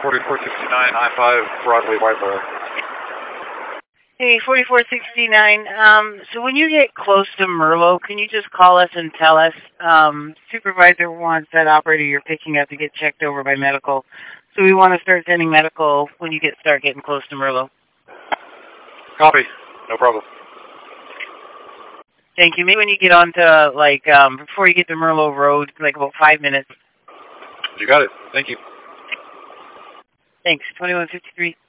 4469, I-5, Broadway, Whiteboro. Hey, 4469. So when you get close to Merlot, can you just call us and tell us? Supervisor wants that operator you're picking up to get checked over by medical. So we want to start sending medical when you start getting close to Merlot. Copy. No problem. Thank you. Maybe when you get on to, before you get to Merlot Road, about 5 minutes. You got it. Thank you. Thanks. 2153.